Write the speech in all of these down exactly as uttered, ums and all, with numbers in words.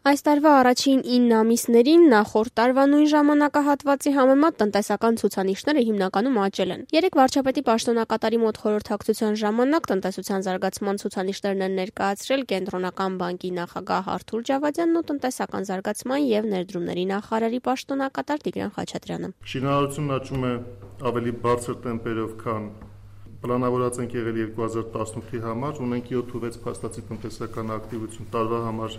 Այս տարվա առաջին ինը ամիսներին նախորդ տարվա նույն ժամանակահատվածի համեմատ տնտեսական ցուցանիշները հիմնականում աճել են։ Երեկ վարչապետի պաշտոնակատարի մոտ խորհրդակցության ժամանակ տնտեսության զարգացման ցուցանիշներն են ներկայացրել Կենտրոնական բանկի նախագահ Արթուր Ջավադյանն ու տնտեսական զարգացման եւ ներդրումների նախարարի պաշտոնակատար Տիգրան Խաչատրյանը։ Շինարարությունն աճում է ավելի բարձր տեմպերով, քան պլանավորած ենք եղել երկու հազար տասնութի համար, ունենք յոթ ու վեց փաստացի տնտեսական ակտիվություն, տարվա համար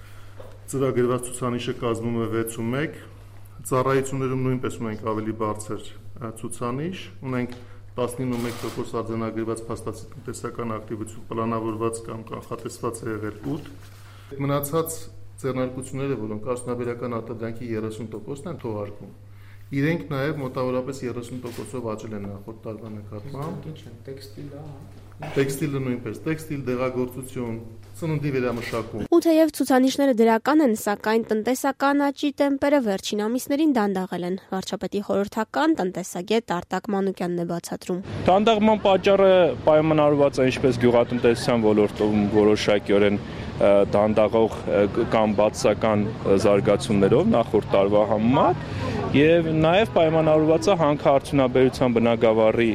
ծրագրված ցուցանիշը կազմում է վեց ու մեկ, ծառայություններում նույնպես ունենք ավելի բարձր ցուցանիշ, ունենք տասնինը ու մեկ տոկոս արձանագրված փաստացի տնտեսական ակտիվություն, պլանավորված կամ կանխատեսված է եղել ութ, մնացած ձեռնարկությունները, որոնք արդյունաբերական արտադրանքի երեսուն տոկոսն են թողարկում, իրենք նաև մոտավորապես երեսուն տոկոսով աճել են նախորդ տարվա նկատմամբ։ Տեքստիլը, Տեքստիլը նույնպես, տեքստիլ, դեղագործություն, սննդի վերամշակում։ Ու թեև ցուցանիշները դրական են, սակայն տնտեսական աճի տեմպերը վերջին ամիսներին դանդաղել են։ Վարչապետի խորհրդական տնտեսագետ Արտակ Մանուկյանն է բացատրում։ Դանդաղման պատճառը պայմանավորված է ինչպես գյուղատնտեսության ոլորտում որոշակիորեն դանդաղող կամ բացասական զարգացումներով նախորդ տարվա համեմատ եւ նաեւ պայմանավորված է հանքարդյունաբերության բնագավառի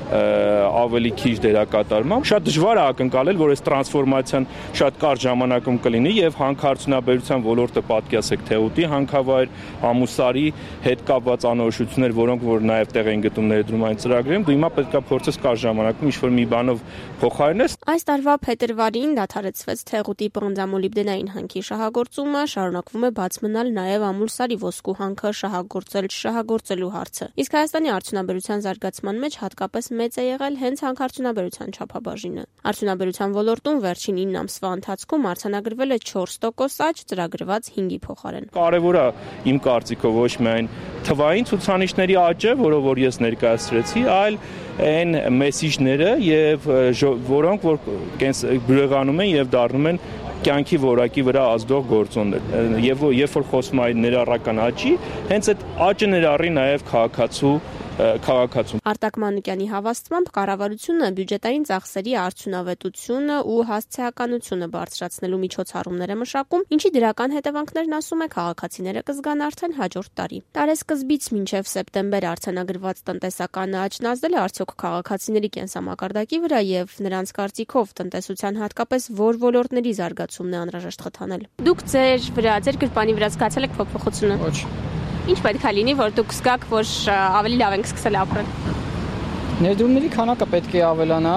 ավելի քիչ դերակատարմամբ շատ դժվար է ակնկալել, որ այս տրանսֆորմացիան շատ կարճ ժամանակում կլինի եւ հանքարդյունաբերության ոլորտը պատկասեք թեուտի հանքավայր, ամուսարի հետ կապված անորոշություններ, որոնք որ նաեւ տեղ են գտնում ներդրումային ծրագրերում, դու հիմա պետք է փորձես կարճ ժամանակում ինչ-որ մի բանով փոխարինես։ Այս տարվա փետրվարին դադարեցվեց թեղուտի պղնձամոլիբդենային հանքի շահագործումը, շարունակվում է բաց մնալ նաեւ ամուլսարի ոսկու հանքը շահագործել չշահագործելու հարցը։ Իսկ Հայաստանի արդյունաբերության զարգացման մեջ հատկապես մեծ է եղել հենց հանքարդյունաբերության չափաբաժինը։ Արդյունաբերության ոլորտում վերջին ինը ամսվա ընթացքում արձանագրվել է չորս տոկոս աճ ծրագրված հինգի փոխարեն։ Կարևոր է իմ կարծիքով ոչ միայն թվային ցուցանիշների աճը, որով որ ես ներկայացրեցի, այլ այն մեսիջները եւ որոնք որ բյուրեղանում են եւ դառնում են կյանքի որակի վրա ազդող գործոններ եւ երբ որ խոսում է ներառական աճի, հենց այդ աճը ներառի նաեւ քաղաքացու քաղաքացու։ Արտակ Մանուկյանի հավաստմամբ կառավարությունը բյուջետային ծախսերի արդյունավետությունը ու հասցեականությունը բարձրացնելու միջոցառումներ է մշակում, ինչի դրական հետևանքներն ասում է քաղաքացիները կզգան արդեն հաջորդ տարի։ Տարեսկզբից մինչև սեպտեմբեր արձանագրված տնտեսական աճն ազդել է արդյոք քաղաքացիների կենսամակարդակի վրա եւ նրանց կարծիքով տնտեսության հատկապես որ ոլորտների զարգացումն է անհրաժեշտ խթանել։ Դուք ձեր վրա, ձեր գրպանի վրա զգացել եք փոփոխությունը։ Ոչ։ Ինչ պետք է լինի, որ դուք զգաք, որ ավելի լավ ենք սկսել ապրել։ Ներդրումների քանակը պետք է ավելանա,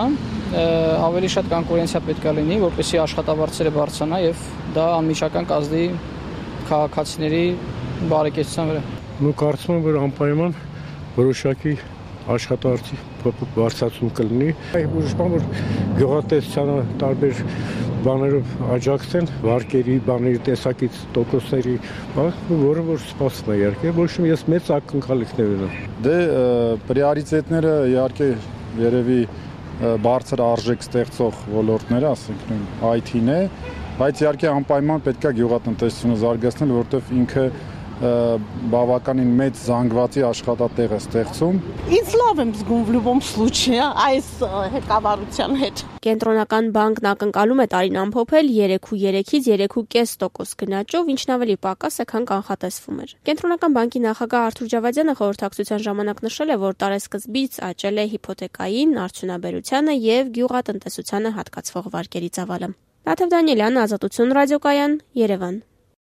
ավելի շատ կոնկուրենցիա պետք է լինի, որպեսզի աշխատավարձերը բարձրանա եւ դա անմիջական կազդի քաղաքացիների բարեկեցության վրա։ Ու կարծում եմ, որ անպայման որոշակի աշխատավարձի բարձրացում կլինի։ Այլ ուժում որ գյուղատնտեսությանը տարբեր բաներով աջակցեն, վարկերի, բաների տեսակից տոկոսների, որը որ սպասվում է իհարկե, ոչ մի ես մեծ ակնկալիքներ ունեմ։ Դե պրիորիտետները իհարկե երևի բարձր արժեք ստեղծող ոլորտները, ասենք նույն այ թին է, բայց իհարկե անպայման պետք է գյուղատնտեսությունը զարգացնել, որովհետև ինքը բավականին մեծ զանգվածի աշխատատեղ է ստեղծում։ Ինձ լավ եմ զգում в любом случае այս կառավարության հետ։ Կենտրոնական բանկն ակնկալում է տարին ամփոփել երեք ու երեքից երեք ու կես տոկոս գնաճով, ինչն ավելի պակաս է, քան կանխատեսվում էր։ Կենտրոնական բանկի նախագահ Արթուր Ջավադյանը խորհրդակցության ժամանակ նշել է, որ տարեսկզբից աճել է հիփոթեկային, արդյունաբերությանը եւ գյուղատնտեսությանը հատկացվող վարկերի ծավալը։ Լաթև Դանիելյան, Ազատություն ռադիոկայան, Երևան։